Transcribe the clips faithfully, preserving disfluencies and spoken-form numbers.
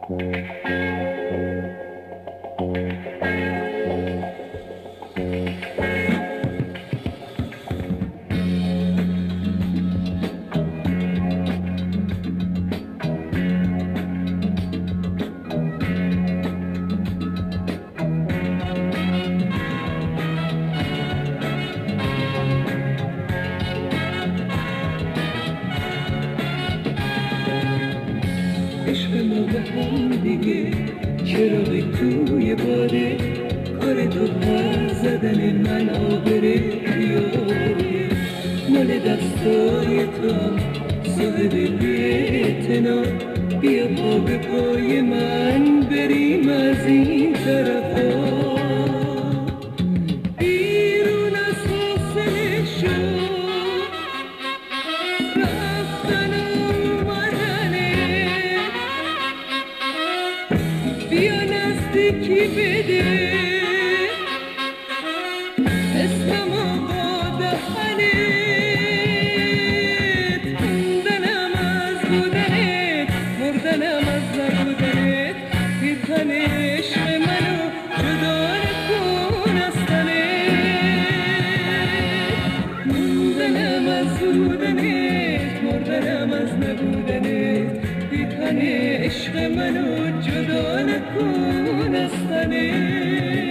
عشق ما به هم دیگه چراغی توی باده، کار تو پر زدن من آبره یاره، مال دستای تو صاحب بی‌اعتنا، بیا پا به پای من بریم از این طرفا. بیرون از حاصل شد رفتن بیا نزدیکی بده اسممو با دهنت، موندنم از بودنت، مردنم از نبودنت، پیرهن عشق منو جدا نکن از تنت، موندنم از بودنت، مردنم از نبودنت، پیرهن عشق منو جدا نکن از تنت.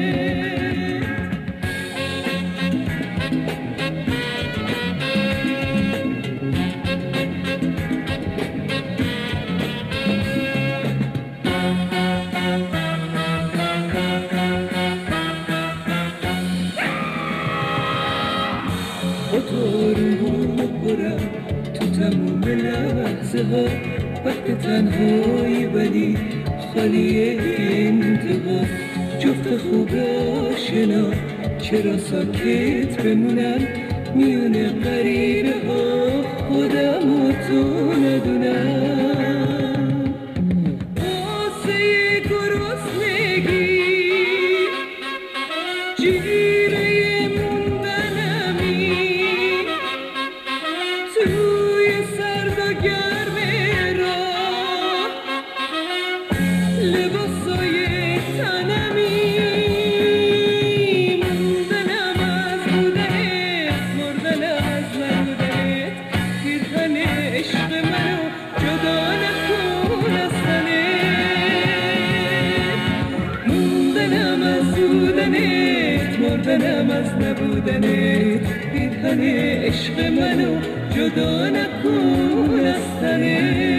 با تو آروم برم تو تموم لحظه ها، وقت تنهایی ولی خالی انتها، جفت خوب آشنا چرا ساکت بمونم، میونه غریبه ها خودم و تو ندونم، آسه گرسنگی جیره موندنمی، توی سرد و گرم راه لباسای تنمی، موندنم از بودنت، مردنم از نبودنت، پیرهن عشق منو جدا نکن از تنت، موندنم از بودنت، مردنم از نبودنت، پیرهن عشق منو جدا نکن از تنت.